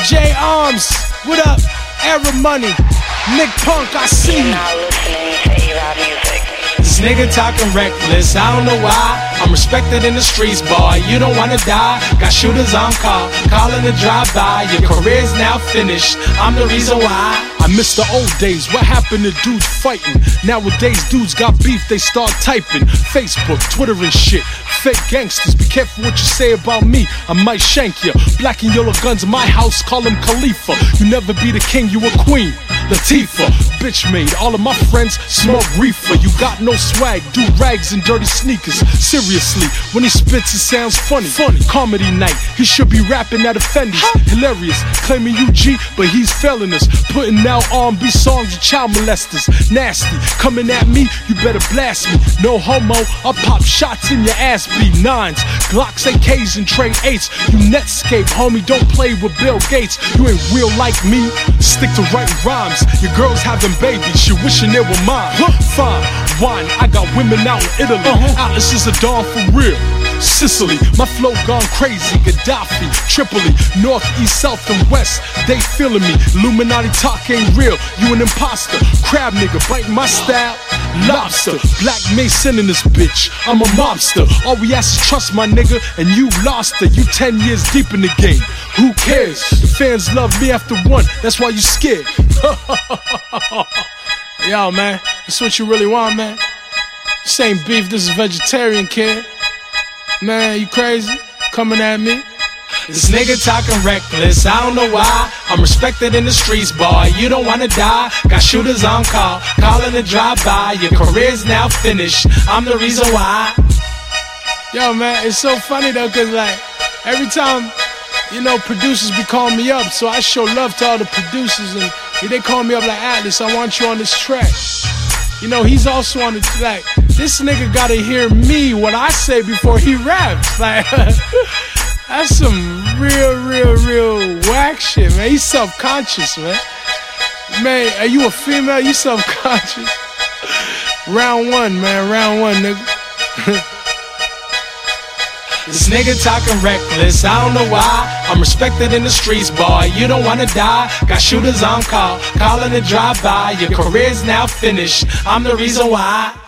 J Arms, what up? Era Money, Nick Punk, I see you. Now listening to A-Rod Music. This nigga talking reckless, I don't know why. I'm respected in the streets, boy, you don't wanna die. Got shooters on call, calling to drive by. Your career's now finished, I'm the reason why. I miss the old days, what happened to dudes fighting? Nowadays dudes got beef, they start typing Facebook, Twitter and shit. Fake gangsters, be careful what you say about me, I might shank ya. Black and yellow guns in my house, call him Khalifa. You never be the king, you a queen, Latifah. Bitch made, all of my friends smoke reefer. You got no swag, do rags and dirty sneakers. Seriously, when he spits it sounds funny. Comedy night, he should be rapping at Offenders. Hilarious, claiming UG, but he's failing us. Putting out R&B songs of child molesters. Nasty, coming at me, you better blast me. No homo, I'll pop shots in your ass. B9s, Glocks, AKs, and Trey 8s. You Netscape, homie, don't play with Bill Gates. You ain't real like me, stick to writing rhymes. Your girls having babies, she wishing they were mine. Fine, wine, I got women out in Italy. Atlas is a dawn for real. Sicily, my flow gone crazy. Gaddafi, Tripoli, north, east, south, and west. They feeling me. Illuminati talk ain't real. You an imposter. Crab nigga biting my style. Lobster, Black Mason in this bitch. I'm a mobster. All we ask is trust, my nigga, and you lost it. You 10 years deep in the game. Who cares? The fans love me after one. That's why you scared. Yo, man, that's what you really want, man. This ain't beef. This is vegetarian, kid. Man, you crazy? Coming at me? This nigga talking reckless, I don't know why. I'm respected in the streets, boy, you don't wanna die. Got shooters on call, calling to drive by. Your career's now finished, I'm the reason why. Yo, man, it's so funny though, cause like, every time, you know, producers be calling me up, so I show love to all the producers, and they call me up like, Atlas, I want you on this track. You know, he's also on the track. This nigga gotta hear me, what I say before he raps. Like, that's some real whack shit, man. He's self-conscious, man. Man, are you a female? You self-conscious? Round one, man. Round one, nigga. This nigga talking reckless, I don't know why. I'm respected in the streets, boy, you don't wanna die. Got shooters on call, calling to drive by. Your career's now finished, I'm the reason why.